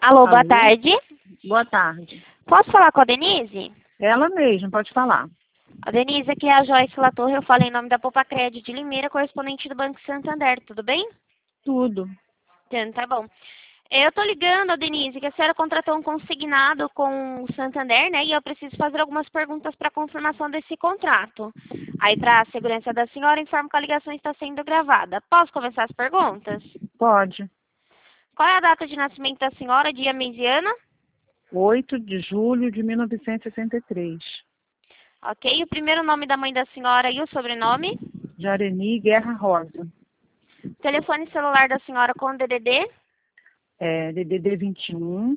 Alô, boa Alô? tarde. Boa tarde. Posso falar com a Denise? Ela mesma, pode falar. A Denise, aqui é a Joyce Latorre, eu falo em nome da Poupa Crédito de Limeira, correspondente do Banco Santander, tudo bem? Tudo. Então, tá bom. Eu tô ligando, a Denise, que a senhora contratou um consignado com o Santander, né? E eu preciso fazer algumas perguntas para confirmação desse contrato. Aí, para a segurança da senhora, informo que a ligação está sendo gravada. Posso começar as perguntas? Pode. Qual é a data de nascimento da senhora, dia, mês e ano? 8 de julho de 1963. Ok. O primeiro nome da mãe da senhora e o sobrenome? Jareni Guerra Rosa. Telefone celular da senhora com DDD? DDD 21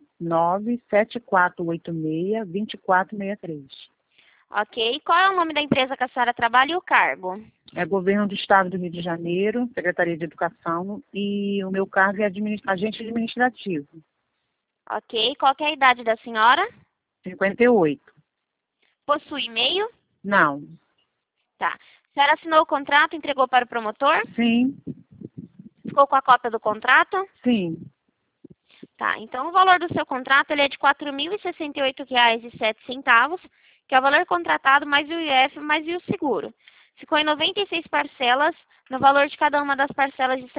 97486 2463. Ok. Qual é o nome da empresa que a senhora trabalha e o cargo? É Governo do Estado do Rio de Janeiro, Secretaria de Educação, e o meu cargo é agente administrativo. Ok. Qual que é a idade da senhora? 58. Possui e-mail? Não. Tá. A senhora assinou o contrato e entregou para o promotor? Sim. Ficou com a cópia do contrato? Sim. Tá. Então, o valor do seu contrato ele é de R$ 4.068,07, que é o valor contratado mais o IF mais o seguro. Ficou em 96 parcelas, no valor de cada uma das parcelas de R$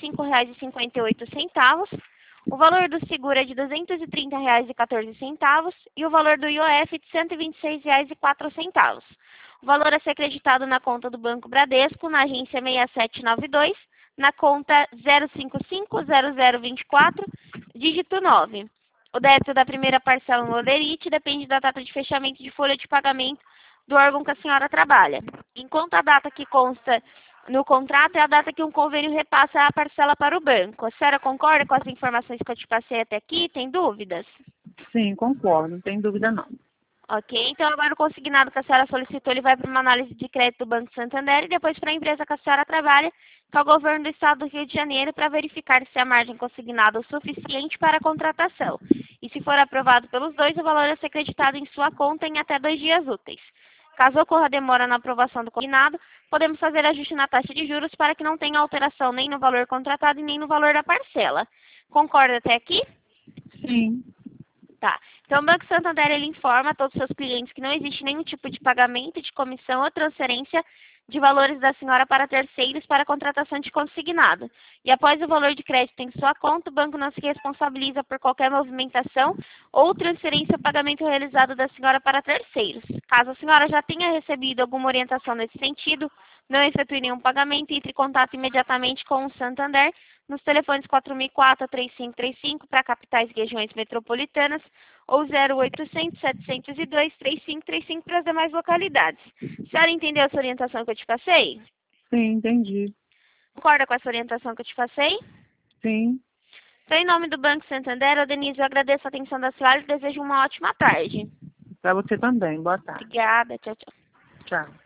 75,58. O valor do seguro é de R$ 230,14 e o valor do IOF de R$ 126,04. O valor a ser acreditado na conta do Banco Bradesco, na agência 6792, na conta 0550024, dígito 9. O débito da primeira parcela no Olerite depende da data de fechamento de folha de pagamento do órgão que a senhora trabalha. Enquanto a data que consta no contrato é a data que um convênio repassa a parcela para o banco. A senhora concorda com as informações que eu te passei até aqui? Tem dúvidas? Sim, concordo. Não tem dúvida não. Ok, então agora o consignado que a senhora solicitou, ele vai para uma análise de crédito do Banco Santander e depois para a empresa que a senhora trabalha, que é o governo do estado do Rio de Janeiro, para verificar se a margem consignada é o suficiente para a contratação. E se for aprovado pelos dois, o valor é ser creditado em sua conta em até 2 dias úteis. Caso ocorra demora na aprovação do consignado, podemos fazer ajuste na taxa de juros para que não tenha alteração nem no valor contratado e nem no valor da parcela. Concorda até aqui? Sim. Tá. Então, o Banco Santander ele informa a todos os seus clientes que não existe nenhum tipo de pagamento, de comissão ou transferência de valores da senhora para terceiros para a contratação de consignado. E após o valor de crédito em sua conta, o banco não se responsabiliza por qualquer movimentação ou transferência ou pagamento realizado da senhora para terceiros. Caso a senhora já tenha recebido alguma orientação nesse sentido, não efetue nenhum pagamento, entre em contato imediatamente com o Santander nos telefones 4004-3535 para capitais e regiões metropolitanas ou 0800-702-3535 para as demais localidades. A senhora entendeu essa orientação que eu te passei? Sim, entendi. Concorda com essa orientação que eu te passei? Sim. Então, em nome do Banco Santander, eu, Denise, eu agradeço a atenção da senhora e desejo uma ótima tarde. Para você também. Boa tarde. Obrigada. Tchau, tchau. Tchau.